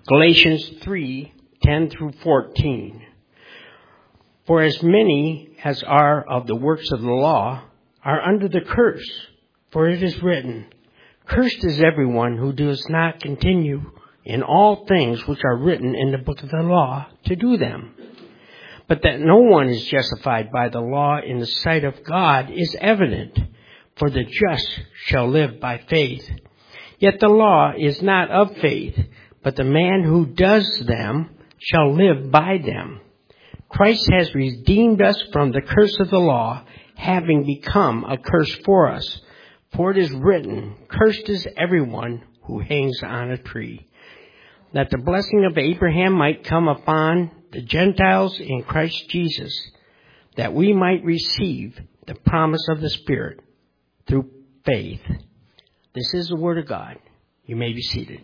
Galatians 3:10 through 14. For as many as are of the works of the law are under the curse, for it is written, Cursed is everyone who does not continue in all things which are written in the book of the law to do them. But that no one is justified by the law in the sight of God is evident, for the just shall live by faith. Yet the law is not of faith, but the man who does them shall live by them. Christ has redeemed us from the curse of the law, having become a curse for us. For it is written, Cursed is everyone who hangs on a tree, that the blessing of Abraham might come upon the Gentiles in Christ Jesus, that we might receive the promise of the Spirit through faith. This is the Word of God. You may be seated.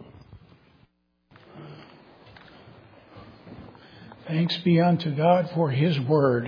Thanks be unto God for His Word.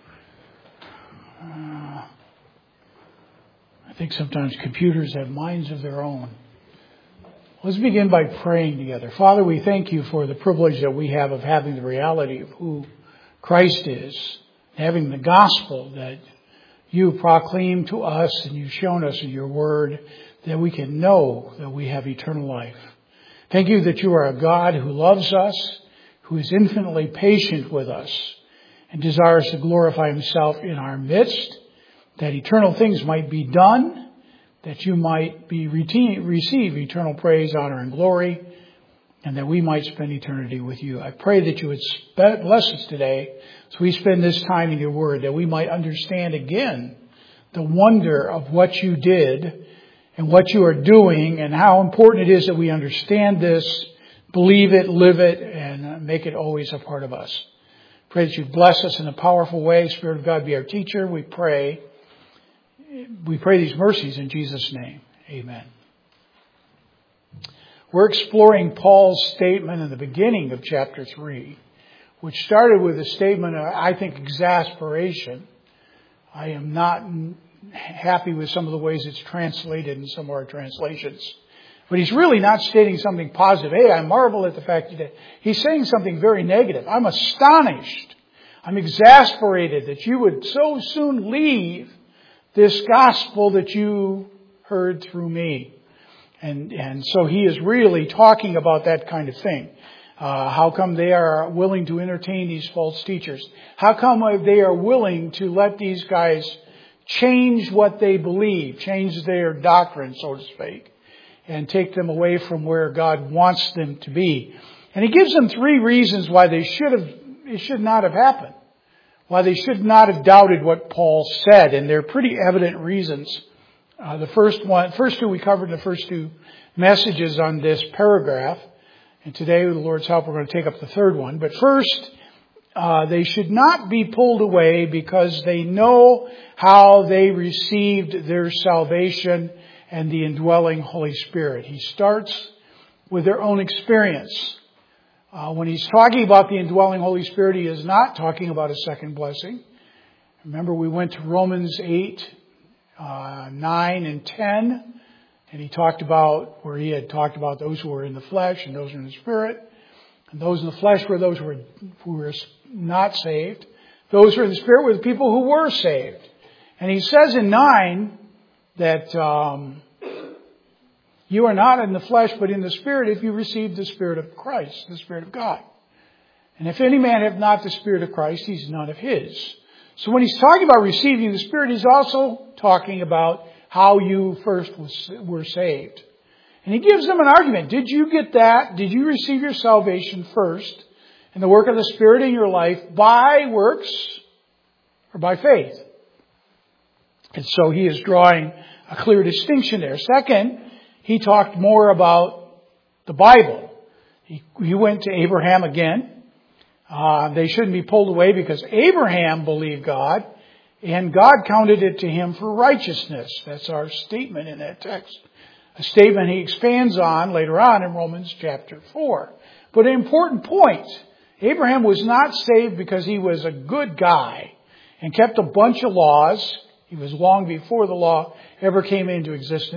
I think sometimes computers have minds of their own. Let's begin by praying together. Father, we thank you for the privilege that we have of having the reality of who Christ is, having the gospel that you proclaim to us and you've shown us in your word, that we can know that we have eternal life. Thank you that you are a God who loves us, who is infinitely patient with us, and desires to glorify himself in our midst, that eternal things might be done, that you might receive eternal praise, honor, and glory, and that we might spend eternity with you. I pray that you would bless us today as we spend this time in your word, that we might understand again the wonder of what you did and what you are doing, and how important it is that we understand this, believe it, live it, and make it always a part of us. Pray that you bless us in a powerful way. Spirit of God, be our teacher. We pray these mercies in Jesus' name. Amen. We're exploring Paul's statement in the beginning of chapter 3, which started with a statement of, I think, exasperation. I am not happy with some of the ways it's translated in some of our translations. But he's really not stating something positive. Hey, I marvel at the fact that he's saying something very negative. I'm astonished. I'm exasperated that you would so soon leave this gospel that you heard through me. And so he is really talking about that kind of thing. How come they are willing to entertain these false teachers? How come they are willing to let these guys change what they believe, change their doctrine, so to speak, and take them away from where God wants them to be? And he gives them 3 reasons why it should not have happened. Why they should not have doubted what Paul said, and they're pretty evident reasons. The first two we covered in the first 2 messages on this paragraph, and today, with the Lord's help, we're going to take up the third one. But first, they should not be pulled away because they know how they received their salvation and the indwelling Holy Spirit. He starts with their own experience. When he's talking about the indwelling Holy Spirit, he is not talking about a second blessing. Remember, we went to Romans 8, 9, and 10, and he talked about where he had talked about those who were in the flesh and those who were in the Spirit. And those in the flesh were those who were not saved. Those who were in the Spirit were the people who were saved. And he says in 9 that you are not in the flesh, but in the Spirit, if you receive the Spirit of Christ, the Spirit of God. And if any man have not the Spirit of Christ, he's none of his. So when he's talking about receiving the Spirit, he's also talking about how you first were saved. And he gives them an argument. Did you get that? Did you receive your salvation first and the work of the Spirit in your life by works or by faith? And so he is drawing a clear distinction there. Second, he talked more about the Bible. He went to Abraham again. They shouldn't be pulled away because Abraham believed God and God counted it to him for righteousness. That's our statement in that text. A statement he expands on later on in Romans chapter 4. But an important point. Abraham was not saved because he was a good guy and kept a bunch of laws. He was long before the law ever came into existence.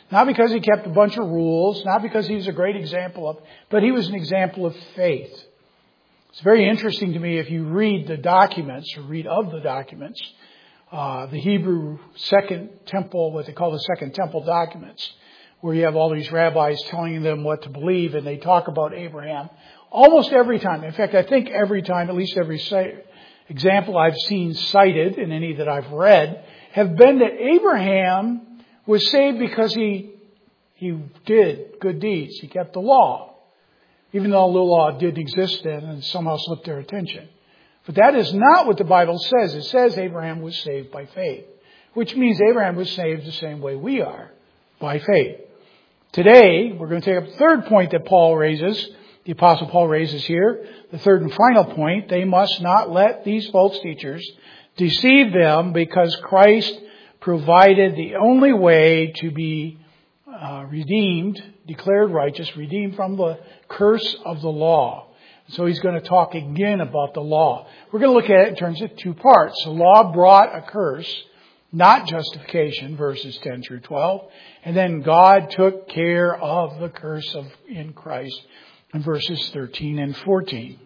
Not because he kept a bunch of rules, not because he was a great example of, but he was an example of faith. It's very interesting to me if you read the documents, or read of the documents, the Hebrew Second Temple, what they call the Second Temple documents, where you have all these rabbis telling them what to believe, and they talk about Abraham almost every time. In fact, I think every time, at least every example I've seen cited in any that I've read, have been that Abraham was saved because he did good deeds. He kept the law, even though the law didn't exist then and somehow slipped their attention. But that is not what the Bible says. It says Abraham was saved by faith, which means Abraham was saved the same way we are, by faith. Today, we're going to take up the third point that Paul raises, the Apostle Paul raises here. The third and final point, they must not let these false teachers deceive them, because Christ provided the only way to be redeemed, declared righteous, redeemed from the curse of the law. So he's going to talk again about the law. We're going to look at it in terms of two parts. The law brought a curse, not justification, verses 10 through 12. And then God took care of the curse in Christ in verses 13 and 14.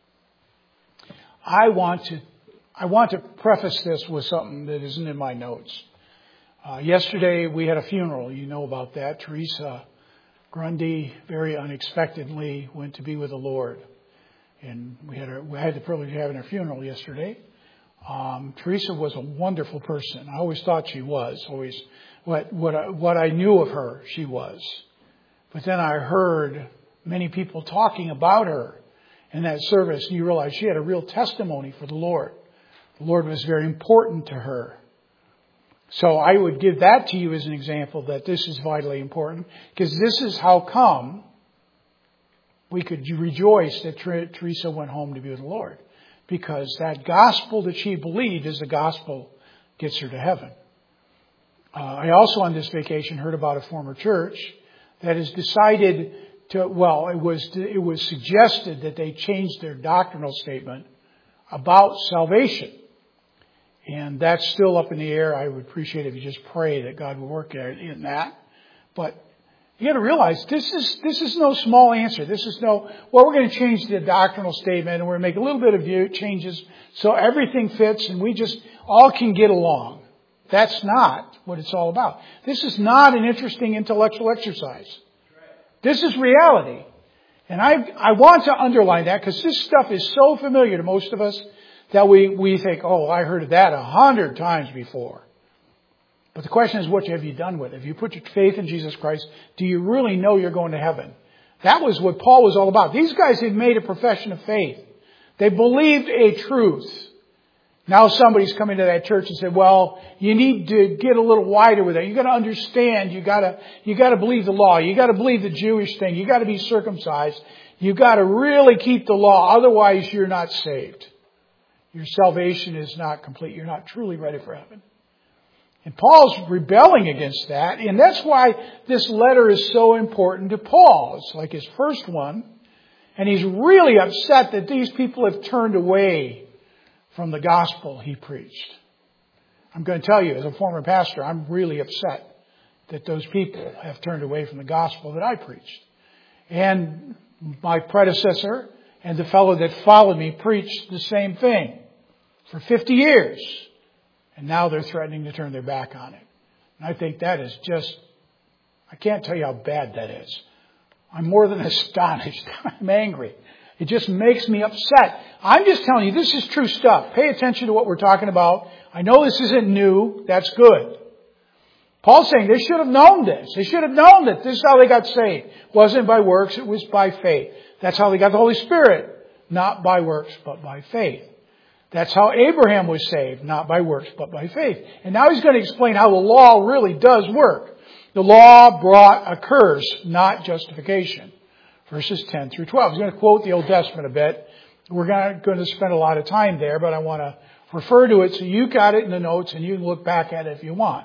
I want to preface this with something that isn't in my notes. Yesterday we had a funeral. You know about that. Teresa Grundy very unexpectedly went to be with the Lord. And we had the privilege of having her funeral yesterday. Teresa was a wonderful person. I always thought she was. Always what I knew of her, she was. But then I heard many people talking about her in that service, and you realize she had a real testimony for the Lord. The Lord was very important to her. So I would give that to you as an example that this is vitally important, because this is how come we could rejoice that Teresa went home to be with the Lord. Because that gospel that she believed is the gospel gets her to heaven. I also on this vacation heard about a former church that has decided to, it was suggested that they changed their doctrinal statement about salvation. And that's still up in the air. I would appreciate it if you just pray that God will work in that. But you got to realize this is no small answer. This is we're going to change the doctrinal statement and we're going to make a little bit of changes so everything fits and we just all can get along. That's not what it's all about. This is not an interesting intellectual exercise. This is reality. And I want to underline that because this stuff is so familiar to most of us that we think, oh, I heard of that 100 times before. But the question is, what have you done with it? If you put your faith in Jesus Christ, do you really know you're going to heaven? That was what Paul was all about. These guys had made a profession of faith. They believed a truth. Now somebody's coming to that church and said, well, you need to get a little wider with it. You got to understand. You got to believe the law. You got to believe the Jewish thing. You got to be circumcised. You got to really keep the law. Otherwise, you're not saved. Your salvation is not complete. You're not truly ready for heaven. And Paul's rebelling against that. And that's why this letter is so important to Paul. It's like his first one. And he's really upset that these people have turned away from the gospel he preached. I'm going to tell you, as a former pastor, I'm really upset that those people have turned away from the gospel that I preached. And my predecessor and the fellow that followed me preached the same thing for 50 years. And now they're threatening to turn their back on it. And I think that is I can't tell you how bad that is. I'm more than astonished. I'm angry. It just makes me upset. I'm just telling you, this is true stuff. Pay attention to what we're talking about. I know this isn't new. That's good. Paul's saying they should have known this. They should have known that this is how they got saved. It wasn't by works, it was by faith. That's how they got the Holy Spirit. Not by works, but by faith. That's how Abraham was saved. Not by works, but by faith. And now he's going to explain how the law really does work. The law brought a curse, not justification. Verses 10 through 12. He's going to quote the Old Testament a bit. We're not going to spend a lot of time there, but I want to refer to it so you got it in the notes and you can look back at it if you want.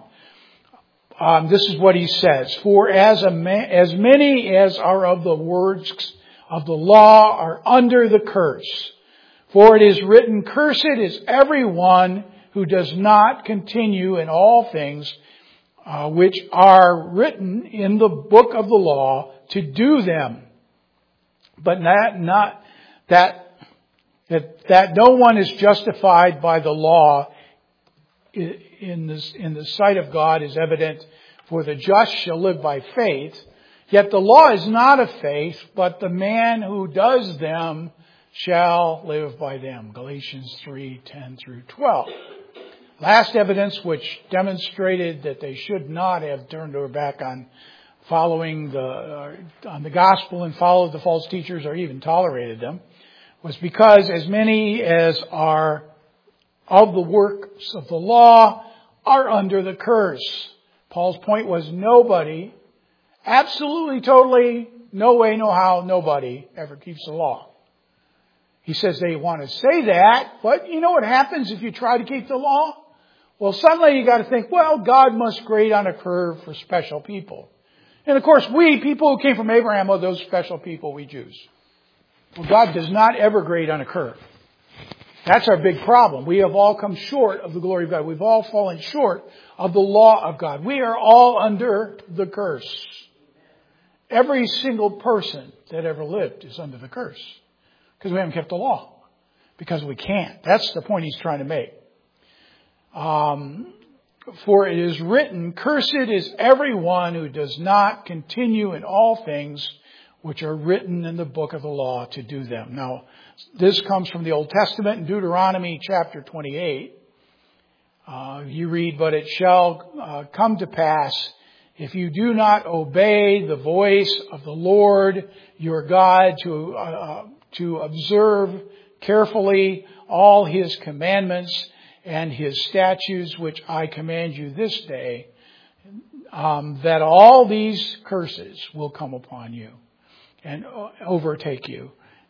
This is what he says. For as many as are of the words of the law are under the curse. For it is written, cursed is everyone who does not continue in all things which are written in the book of the law to do them, but not that no one is justified by the law in the sight of God is evident, for the just shall live by faith. Yet the law is not of faith, but the man who does them shall live by them. Galatians 3:10 through 12. Last evidence which demonstrated that they should not have turned their back on following on the gospel and followed the false teachers or even tolerated them was because as many as are of the works of the law are under the curse. Paul's point was nobody, absolutely, totally, no way, no how, nobody ever keeps the law. He says they want to say that, but you know what happens if you try to keep the law? Well, suddenly you got to think, well, God must grade on a curve for special people. And of course, we, people who came from Abraham, are those special people, we Jews. Well, God does not ever grade on a curve. That's our big problem. We have all come short of the glory of God. We've all fallen short of the law of God. We are all under the curse. Every single person that ever lived is under the curse. Because we haven't kept the law. Because we can't. That's the point he's trying to make. For it is written, cursed is everyone who does not continue in all things which are written in the book of the law to do them. Now, this comes from the Old Testament in Deuteronomy chapter 28. You read, but it shall come to pass if you do not obey the voice of the Lord your God to observe carefully all his commandments and his statutes, which I command you this day, that all these curses will come upon you and overtake you.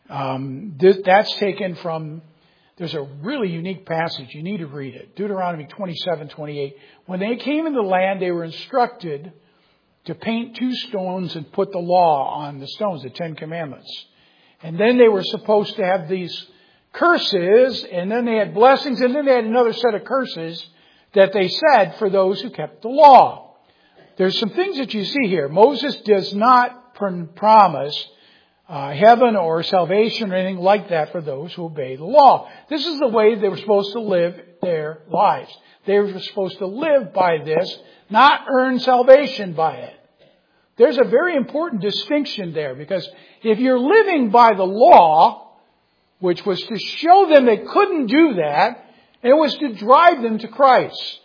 That's taken from, there's a really unique passage. You need to read it. Deuteronomy 27:28. When they came into the land, they were instructed to paint 2 stones and put the law on the stones, the 10 Commandments. And then they were supposed to have these curses, and then they had blessings, and then they had another set of curses that they said for those who kept the law. There's some things that you see here. Moses does not promise heaven or salvation or anything like that for those who obey the law. This is the way they were supposed to live their lives. They were supposed to live by this, not earn salvation by it. There's a very important distinction there, because if you're living by the law, which was to show them they couldn't do that, and it was to drive them to Christ.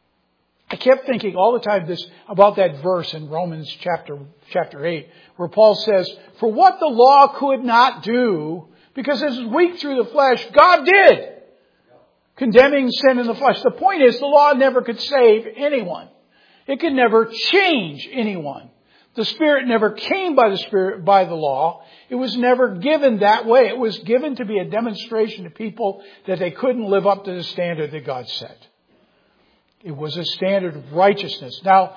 I kept thinking all the time about that verse in Romans chapter 8, where Paul says, for what the law could not do, because it was weak through the flesh, God did. Condemning sin in the flesh. The point is, the law never could save anyone. It could never change anyone. The Spirit never came by the law. It was never given that way. It was given to be a demonstration to people that they couldn't live up to the standard that God set. It was a standard of righteousness. Now,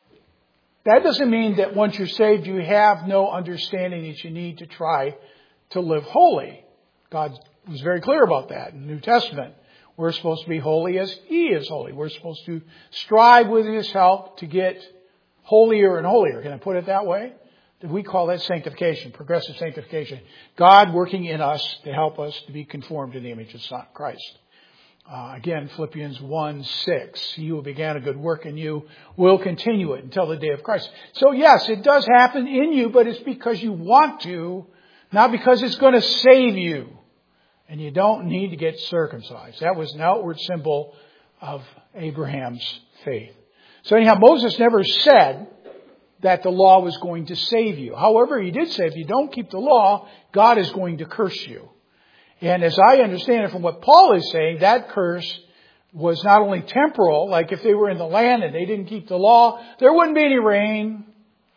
that doesn't mean that once you're saved, you have no understanding that you need to try to live holy. God was very clear about that in the New Testament. We're supposed to be holy as He is holy. We're supposed to strive with His help to get holier and holier. Can I put it that way? We call that sanctification, progressive sanctification. God working in us to help us to be conformed to the image of Christ. Again, Philippians 1:6. He who began a good work in you will continue it until the day of Christ. So yes, it does happen in you, but it's because you want to, not because it's going to save you. And you don't need to get circumcised. That was an outward symbol of Abraham's faith. So anyhow, Moses never said that the law was going to save you. However, he did say if you don't keep the law, God is going to curse you. And as I understand it from what Paul is saying, that curse was not only temporal, like if they were in the land and they didn't keep the law, there wouldn't be any rain.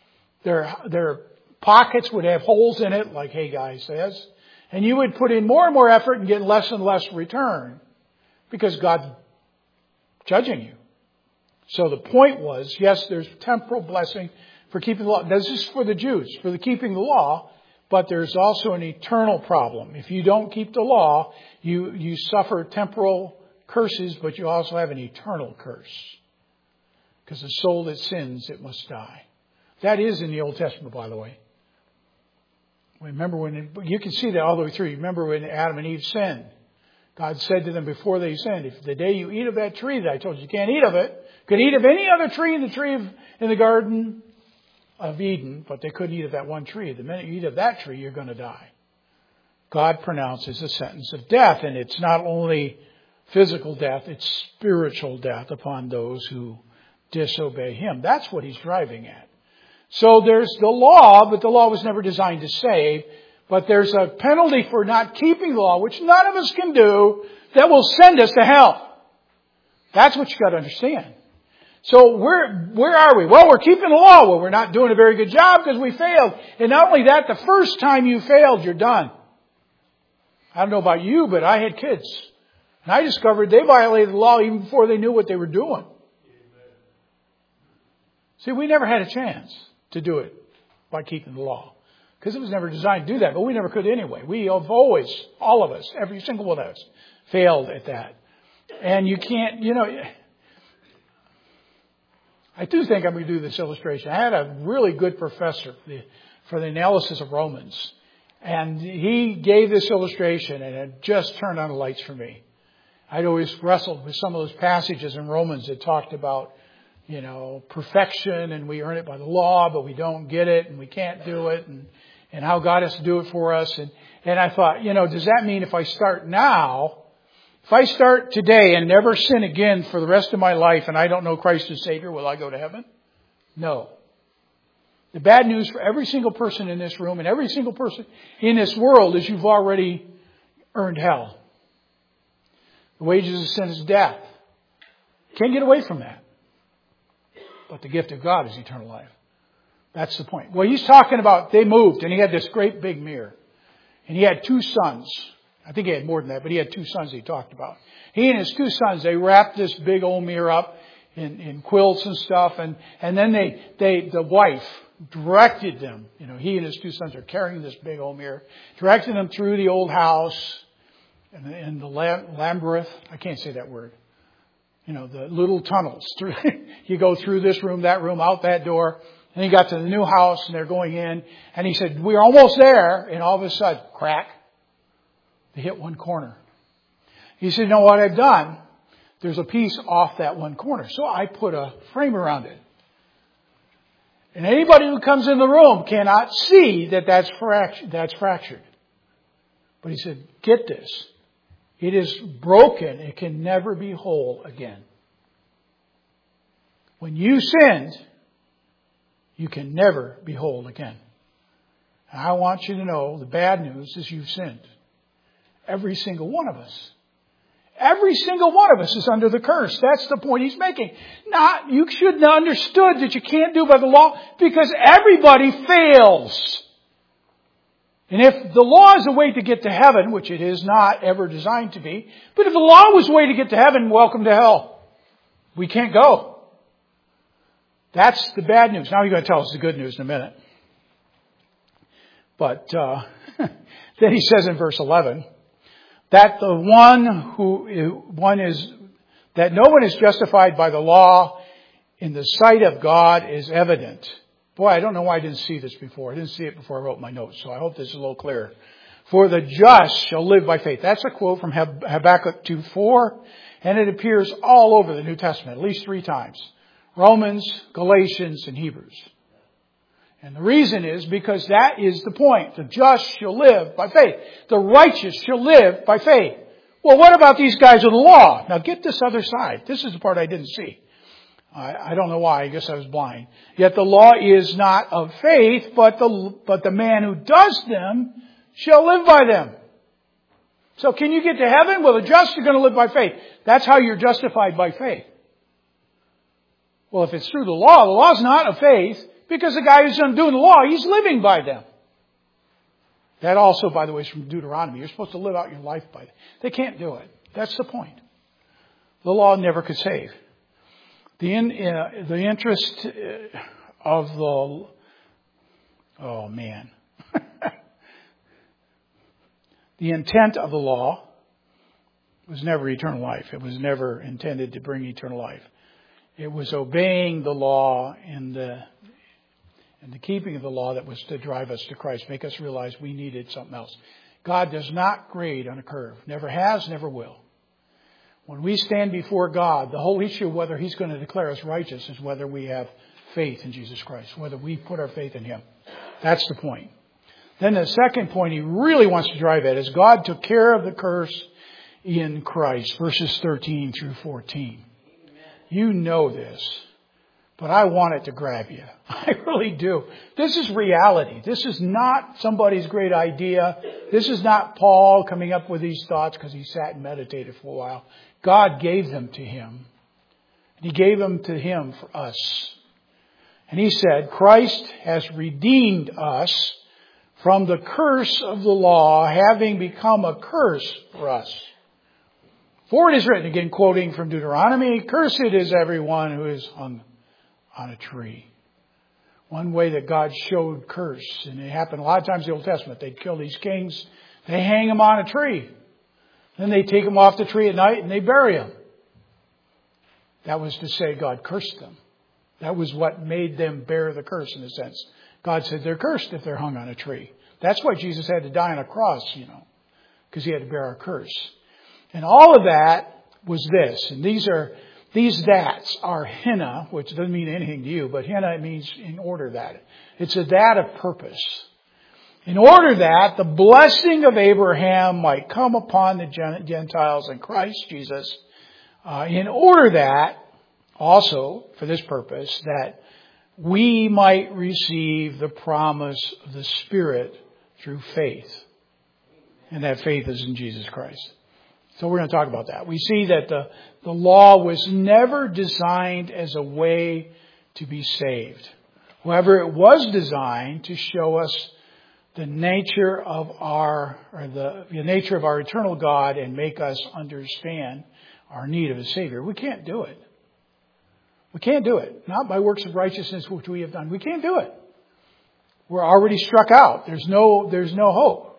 Their pockets would have holes in it, like Haggai says. And you would put in more and more effort and get less and less return because God's judging you. So the point was, yes, there's temporal blessing for keeping the law. This is for the Jews, for the keeping the law. But there's also an eternal problem. If you don't keep the law, you suffer temporal curses, but you also have an eternal curse. Because the soul that sins, it must die. That is in the Old Testament, by the way. Remember you can see that all the way through. Remember when Adam and Eve sinned. God said to them before they sinned, if the day you eat of that tree that I told you can't eat of it, could eat of any other tree in the Garden of Eden, but they couldn't eat of that one tree. The minute you eat of that tree, you're going to die. God pronounces a sentence of death, and it's not only physical death, it's spiritual death upon those who disobey Him. That's what He's driving at. So there's the law, but the law was never designed to save. But there's a penalty for not keeping the law, which none of us can do, that will send us to hell. That's what you got to understand. So where are we? Well, we're keeping the law. Well, we're not doing a very good job because we failed. And not only that, the first time you failed, you're done. I don't know about you, but I had kids. And I discovered they violated the law even before they knew what they were doing. See, we never had a chance to do it by keeping the law. Because it was never designed to do that, but we never could anyway. We have always, all of us, every single one of us, failed at that. And you can't, I do think I'm going to do this illustration. I had a really good professor for the analysis of Romans. And he gave this illustration, and it just turned on the lights for me. I'd always wrestled with some of those passages in Romans that talked about, perfection, and we earn it by the law, but we don't get it, and we can't do it, and how God has to do it for us. And I thought, does that mean if I start now, if I start today and never sin again for the rest of my life and I don't know Christ as Savior, will I go to heaven? No. The bad news for every single person in this room and every single person in this world is you've already earned hell. The wages of sin is death. Can't get away from that. But the gift of God is eternal life. That's the point. Well, he's talking about they moved and he had this great big mirror. And he had 2 sons. I think he had more than that, but he had 2 sons he talked about. He and his 2 sons, they wrapped this big old mirror up in quilts and stuff. And then the wife directed them. He and his 2 sons are carrying this big old mirror, directing them through the old house and the labyrinth. I can't say that word. The little tunnels. You go through this room, that room, out that door. And he got to the new house and they're going in. And he said, we're almost there. And all of a sudden, crack. They hit one corner. He said, what I've done? There's a piece off that one corner. So I put a frame around it. And anybody who comes in the room cannot see that's fractured. But he said, get this. It is broken. It can never be whole again. When you sinned, you can never be whole again. And I want you to know the bad news is you've sinned. Every single one of us. Every single one of us is under the curse. That's the point he's making. You should have understood that you can't do by the law because everybody fails. And if the law is a way to get to heaven, which it is not ever designed to be, but if the law was a way to get to heaven, welcome to hell. We can't go. That's the bad news. Now you're going to tell us the good news in a minute. But then he says in verse 11, that no one is justified by the law in the sight of God is evident. Boy, I don't know why I didn't see this before. I didn't see it before I wrote my notes, so I hope this is a little clearer. For the just shall live by faith. That's a quote from Habakkuk 2:4, and it appears all over the New Testament, at least 3 times. Romans, Galatians, and Hebrews. And the reason is because that is the point. The just shall live by faith. The righteous shall live by faith. Well, what about these guys of the law? Now get this other side. This is the part I didn't see. I don't know why. I guess I was blind. Yet the law is not of faith, but the man who does them shall live by them. So can you get to heaven? Well, the just are going to live by faith. That's how you're justified by faith. Well, if it's through the law is not of faith because the guy who's doing the law, he's living by them. That also, by the way, is from Deuteronomy. You're supposed to live out your life by it. They can't do it. That's the point. The law never could save. The interest of the... Oh, man. The intent of the law was never eternal life. It was never intended to bring eternal life. It was obeying the law and the keeping of the law that was to drive us to Christ, make us realize we needed something else. God does not grade on a curve. Never has, never will. When we stand before God, the whole issue of whether He's going to declare us righteous is whether we have faith in Jesus Christ, whether we put our faith in Him. That's the point. Then the second point He really wants to drive at is God took care of the curse in Christ, verses 13 through 14. You know this, but I want it to grab you. I really do. This is reality. This is not somebody's great idea. This is not Paul coming up with these thoughts because he sat and meditated for a while. God gave them to him. He gave them to Him for us. And He said, Christ has redeemed us from the curse of the law, having become a curse for us. For it is written, again quoting from Deuteronomy, cursed is everyone who is hung on a tree. One way that God showed curse, and it happened a lot of times in the Old Testament, they'd kill these kings, they hang them on a tree. Then they take them off the tree at night and they bury them. That was to say God cursed them. That was what made them bear the curse in a sense. God said they're cursed if they're hung on a tree. That's why Jesus had to die on a cross, because He had to bear our curse. And all of that was this. And these that's are henna, which doesn't mean anything to you, but henna means in order that. It's a that of purpose. In order that the blessing of Abraham might come upon the Gentiles in Christ Jesus. In order that, also, for this purpose, that we might receive the promise of the Spirit through faith. And that faith is in Jesus Christ. So we're going to talk about that. We see that the law was never designed as a way to be saved. However, it was designed to show us the nature of the nature of our eternal God and make us understand our need of a Savior. We can't do it. We can't do it. Not by works of righteousness which we have done. We can't do it. We're already struck out. There's no hope.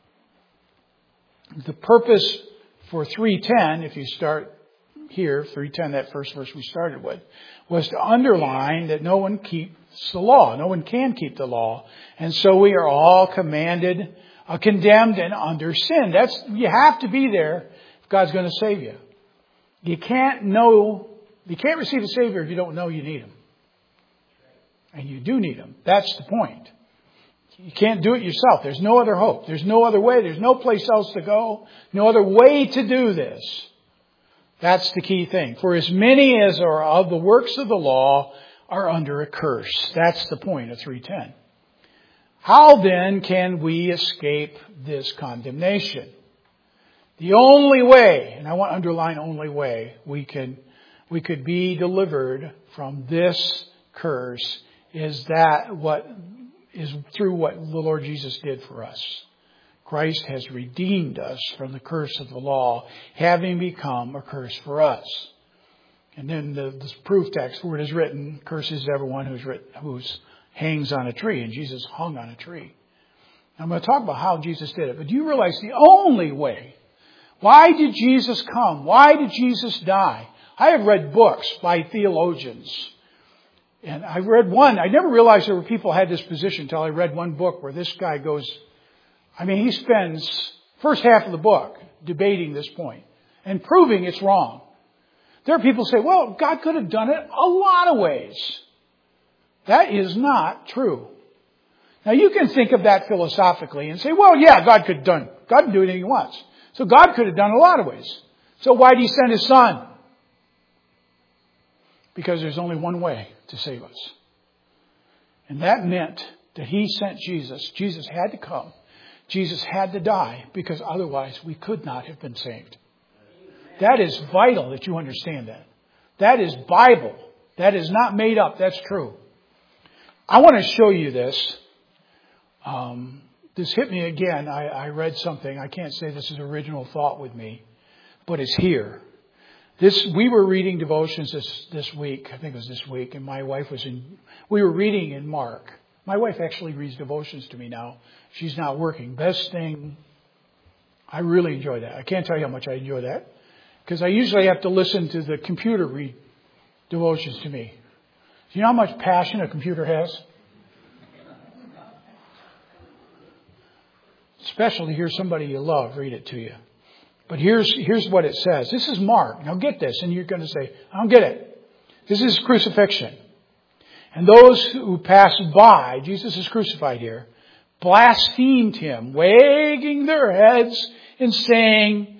The purpose for 3:10, if you start here, 3:10, that first verse we started with, was to underline that no one keeps the law. No one can keep the law. And so we are all commanded, condemned, and under sin. You have to be there if God's going to save you. You can't receive a Savior if you don't know you need Him. And you do need Him. That's the point. You can't do it yourself. There's no other hope. There's no other way. There's no place else to go. No other way to do this. That's the key thing. For as many as are of the works of the law are under a curse. That's the point of 3:10. How then can we escape this condemnation? The only way, and I want to underline only way, we could be delivered from this curse is through what the Lord Jesus did for us. Christ has redeemed us from the curse of the law, having become a curse for us. And then the proof text, for it is written, curses everyone who hangs on a tree. And Jesus hung on a tree. I'm going to talk about how Jesus did it. But do you realize the only way? Why did Jesus come? Why did Jesus die? I have read books by theologians. And I read one. I never realized there were people who had this position until I read one book where this guy goes, he spends first half of the book debating this point and proving it's wrong. There are people who say, well, God could have done it a lot of ways. That is not true. Now you can think of that philosophically and say, well, yeah, God can do anything He wants. So God could have done it a lot of ways. So why did He send His Son? Because there's only one way to save us. And that meant that He sent Jesus. Jesus had to come. Jesus had to die because otherwise we could not have been saved. That is vital that you understand that. That is Bible. That is not made up. That's true. I want to show you this. This hit me again. I read something. I can't say this is original thought with me, but it's here. We were reading devotions this week. I think it was this week, and my wife we were reading in Mark. My wife actually reads devotions to me now. She's not working. Best thing. I really enjoy that. I can't tell you how much I enjoy that because I usually have to listen to the computer read devotions to me. Do you know how much passion a computer has? Especially to hear somebody you love read it to you. But here's what it says. This is Mark. Now get this, and you're going to say, I don't get it. This is crucifixion. And those who passed by, Jesus is crucified here, blasphemed him, wagging their heads and saying,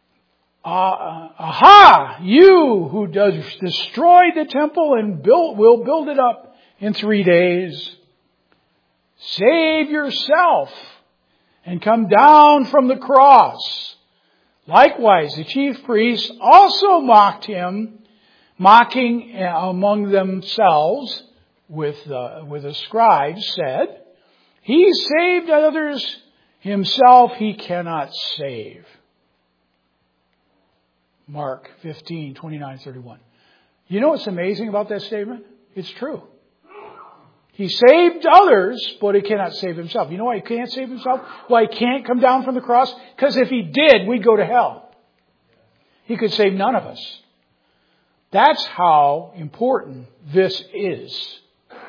Aha! You who does destroy the temple and will build it up in 3 days. Save yourself and come down from the cross. Likewise, the chief priests also mocked him, mocking among themselves with the scribes, said, He saved others, himself he cannot save. Mark 15:29-31. You know what's amazing about that statement? It's true. He saved others, but he cannot save himself. You know why he can't save himself? Why he can't come down from the cross? Because if he did, we'd go to hell. He could save none of us. That's how important this is.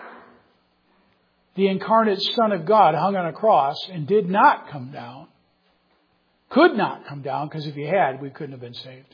The incarnate Son of God hung on a cross and did not come down. Could not come down, because if he had, we couldn't have been saved.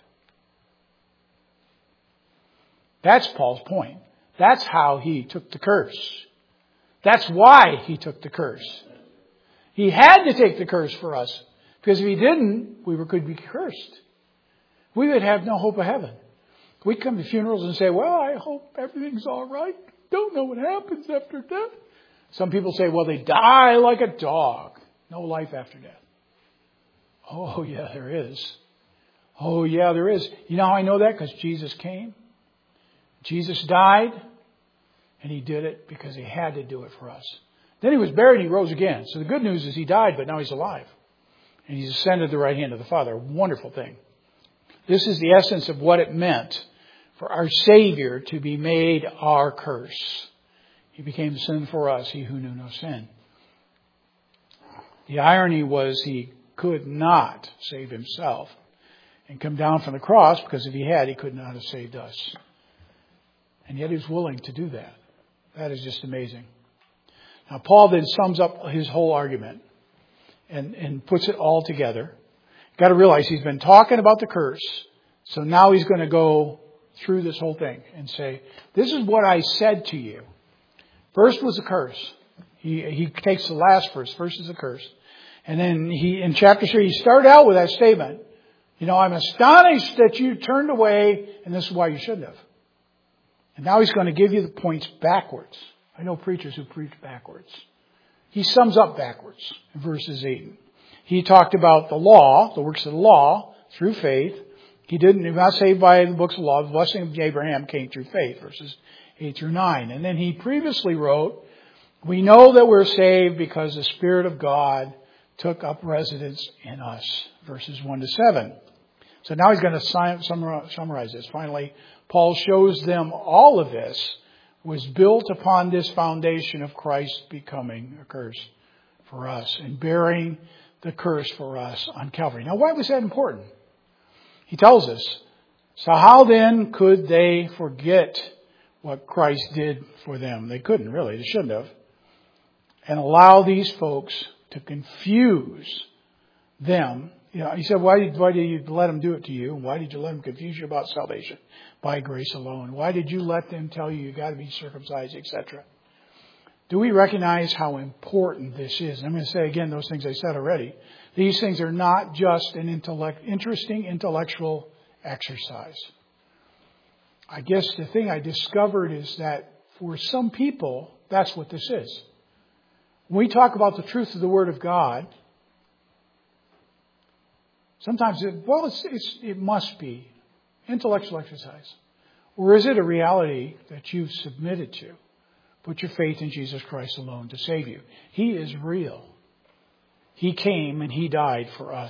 That's Paul's point. That's how he took the curse. That's why he took the curse. He had to take the curse for us. Because if he didn't, we could be cursed. We would have no hope of heaven. We come to funerals and say, well, I hope everything's all right. Don't know what happens after death. Some people say, well, they die like a dog. No life after death. Oh, yeah, there is. Oh, yeah, there is. You know how I know that? Because Jesus came. Jesus died. And he did it because he had to do it for us. Then he was buried and he rose again. So the good news is he died, but now he's alive. And he's ascended to the right hand of the Father. A wonderful thing. This is the essence of what it meant for our Savior to be made our curse. He became sin for us, he who knew no sin. The irony was he could not save himself and come down from the cross, because if he had, he could not have saved us. And yet he was willing to do that. That is just amazing. Now, Paul then sums up his whole argument and puts it all together. You've got to realize he's been talking about the curse. So now he's going to go through this whole thing and say, this is what I said to you. First was the curse. He takes the last verse. First is the curse. And then in chapter 3, he started out with that statement. I'm astonished that you turned away, and this is why you shouldn't have. And now he's going to give you the points backwards. I know preachers who preach backwards. He sums up backwards in verses 8. He talked about the law, the works of the law, through faith. He was not saved by the books of the law. The blessing of Abraham came through faith, verses 8-9. And then he previously wrote, we know that we're saved because the Spirit of God took up residence in us, verses 1-7. So now he's going to summarize this. Finally, Paul shows them all of this was built upon this foundation of Christ becoming a curse for us and bearing the curse for us on Calvary. Now, why was that important? He tells us, so how then could they forget what Christ did for them? They couldn't really. They shouldn't have. And allow these folks to confuse them. He said, why did you let them do it to you? Why did you let them confuse you about salvation? By grace alone. Why did you let them tell you got to be circumcised, etc.? Do we recognize how important this is? I'm going to say again those things I said already. These things are not just an interesting intellectual exercise. I guess the thing I discovered is that for some people, that's what this is. When we talk about the truth of the Word of God, sometimes it must be intellectual exercise. Or is it a reality that you've submitted to? Put your faith in Jesus Christ alone to save you. He is real. He came and He died for us.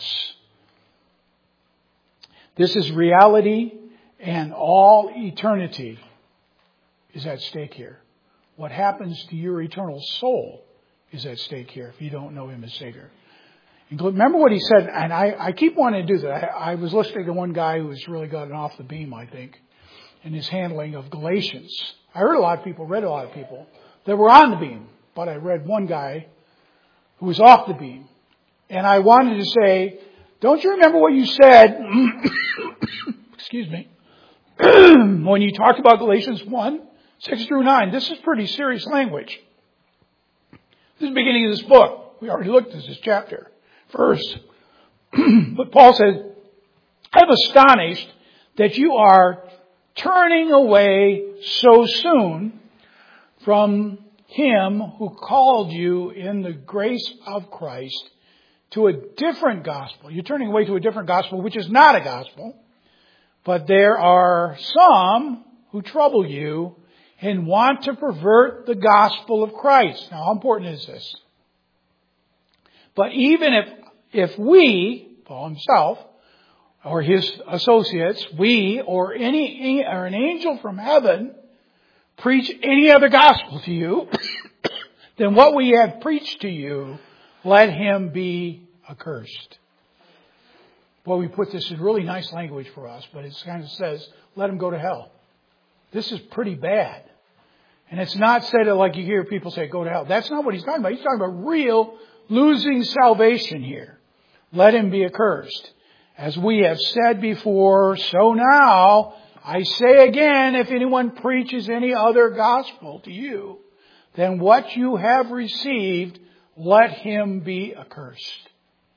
This is reality, and all eternity is at stake here. What happens to your eternal soul is at stake here if you don't know Him as Savior. Remember what he said, and I keep wanting to do that. I was listening to one guy who's really gotten off the beam, I think. in his handling of Galatians. I read a lot of people that were on the beam, but I read one guy who was off the beam. And I wanted to say, don't you remember what you said, excuse me, when you talked about Galatians 1, 6 through 9? This is pretty serious language. This is the beginning of this book. We already looked at this chapter first. But Paul says, I'm astonished that you are turning away so soon from Him who called you in the grace of Christ to a different gospel. You're turning away to a different gospel, which is not a gospel. But there are some who trouble you and want to pervert the gospel of Christ. Now, how important is this? But even if we, Paul himself, or his associates, we or an angel from heaven preach any other gospel to you than what we have preached to you, let him be accursed. Well, we put this in really nice language for us, but it kind of says, let him go to hell. This is pretty bad. And it's not said like you hear people say, go to hell. That's not what he's talking about. He's talking about real losing salvation here. Let him be accursed. As we have said before, so now I say again, if anyone preaches any other gospel to you than what you have received, let him be accursed.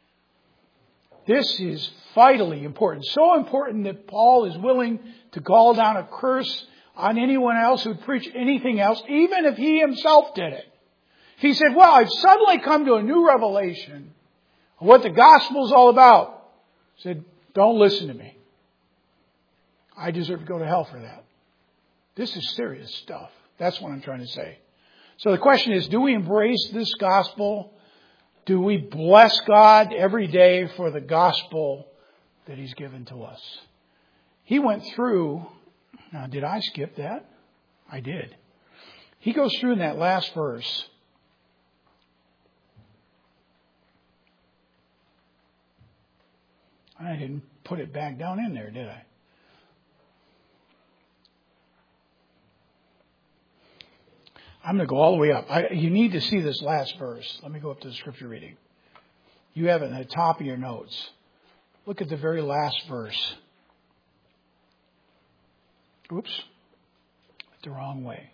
This is vitally important. So important that Paul is willing to call down a curse on anyone else who'd preach anything else, even if he himself did it. If he said, well, I've suddenly come to a new revelation of what the gospel is all about. He said, don't listen to me. I deserve to go to hell for that. This is serious stuff. That's what I'm trying to say. So the question is, do we embrace this gospel? Do we bless God every day for the gospel that He's given to us? He went through, now did I skip that? I did. He goes through in that last verse. I didn't put it back down in there, did I? I'm going to go all the way up. You need to see this last verse. Let me go up to the scripture reading. You have it at the top of your notes. Look at the very last verse. Oops. The wrong way.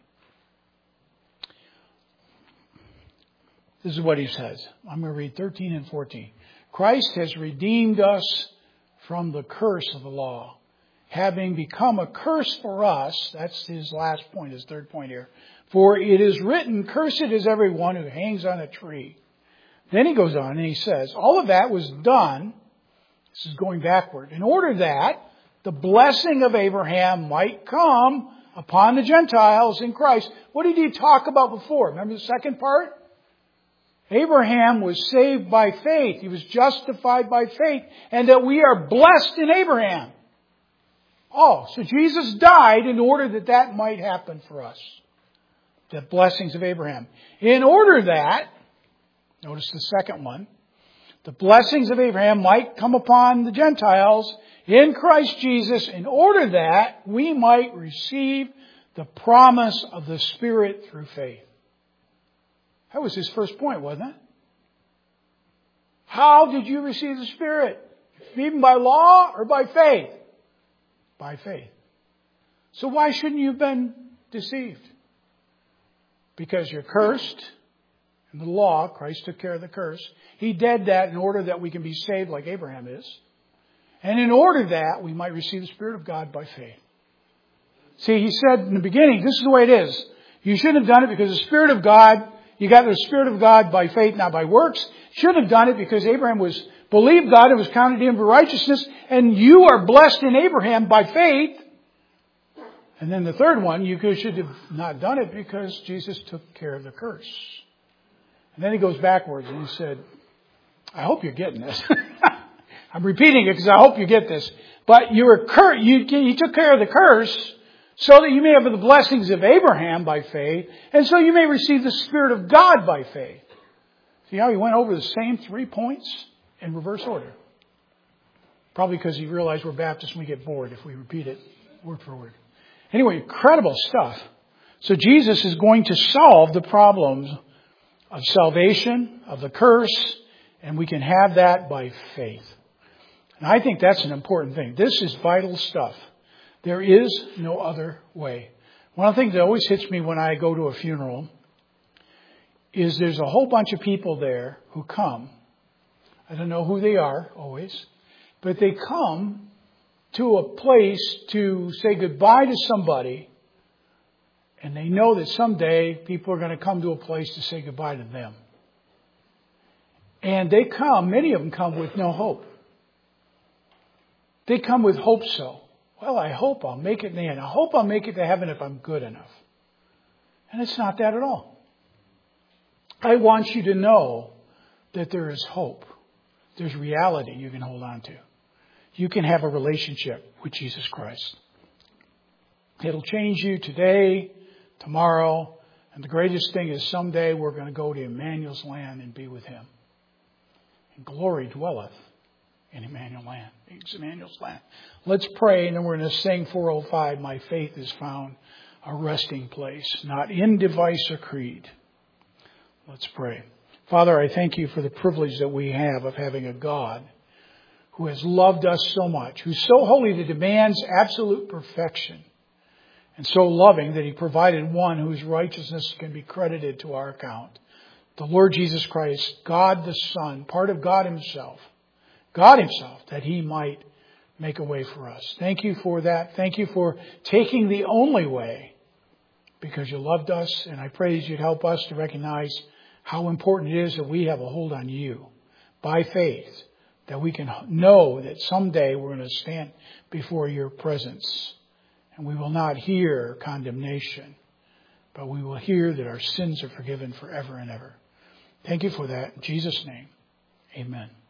This is what he says. I'm going to read 13 and 14. Christ has redeemed us from the curse of the law, having become a curse for us. That's his last point, his third point here. For it is written, cursed is everyone who hangs on a tree. Then he goes on and he says, all of that was done, this is going backward, in order that the blessing of Abraham might come upon the Gentiles in Christ. What did he talk about before? Remember the second part? Abraham was saved by faith. He was justified by faith. And that we are blessed in Abraham. Oh, so Jesus died in order that that might happen for us. The blessings of Abraham. In order that, notice the second one, the blessings of Abraham might come upon the Gentiles in Christ Jesus, in order that we might receive the promise of the Spirit through faith. That was his first point, wasn't it? How did you receive the Spirit? Even by law or by faith? By faith. So why shouldn't you have been deceived? Because you're cursed. In the law, Christ took care of the curse. He did that in order that we can be saved like Abraham is. And in order that we might receive the Spirit of God by faith. See, he said in the beginning, this is the way it is. You shouldn't have done it because the Spirit of God, you got the Spirit of God by faith, not by works. Shouldn't have done it because Abraham believed God and was counted to him for righteousness. And you are blessed in Abraham by faith. And then the third one, you should have not done it because Jesus took care of the curse. And then he goes backwards and he said, I hope you're getting this. I'm repeating it because I hope you get this. But you took care of the curse so that you may have the blessings of Abraham by faith, and so you may receive the Spirit of God by faith. See how he went over the same 3 points in reverse order? Probably because he realized we're Baptists and we get bored if we repeat it word for word. Anyway, incredible stuff. So Jesus is going to solve the problems of salvation, of the curse, and we can have that by faith. And I think that's an important thing. This is vital stuff. There is no other way. One of the things that always hits me when I go to a funeral is there's a whole bunch of people there who come. I don't know who they are always, but they come to a place to say goodbye to somebody, and they know that someday people are going to come to a place to say goodbye to them. And they come, many of them come with no hope. They come with hope so. Well, I hope I'll make it in the end. I hope I'll make it to heaven if I'm good enough. And it's not that at all. I want you to know that there is hope. There's reality you can hold on to. You can have a relationship with Jesus Christ. It'll change you today, tomorrow, and the greatest thing is someday we're going to go to Emmanuel's land and be with Him. And glory dwelleth in Emmanuel's land. Let's pray, and then we're going to sing 405, My Faith is Found a Resting Place, not in device or creed. Let's pray. Father, I thank you for the privilege that we have of having a God who has loved us so much, who's so holy that demands absolute perfection, and so loving that He provided one whose righteousness can be credited to our account. The Lord Jesus Christ, God the Son, part of God Himself, that He might make a way for us. Thank you for that. Thank you for taking the only way because you loved us. And I pray that you'd help us to recognize how important it is that we have a hold on you by faith, that we can know that someday we're going to stand before your presence and we will not hear condemnation, but we will hear that our sins are forgiven forever and ever. Thank you for that. In Jesus' name, amen.